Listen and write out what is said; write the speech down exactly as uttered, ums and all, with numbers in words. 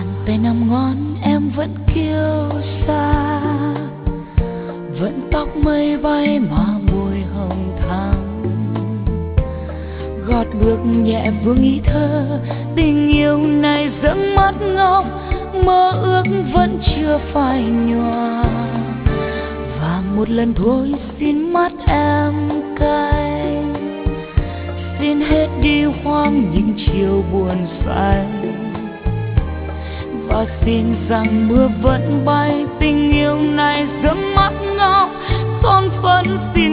bàn tay năm ngón em vẫn kiêu sa, vẫn tóc mây bay mà môi hồng thắm. Gót bước nhẹ vương ý thơ, tình yêu này dẫn mắt ngọc, mơ ước vẫn chưa phai nhòa. Và một lần thôi xin mắt em cay, xin hết đi hoang những chiều buồn say, và xin rằng mưa vẫn bay, tình yêu này dẫn mắt ngọc, son phấn xin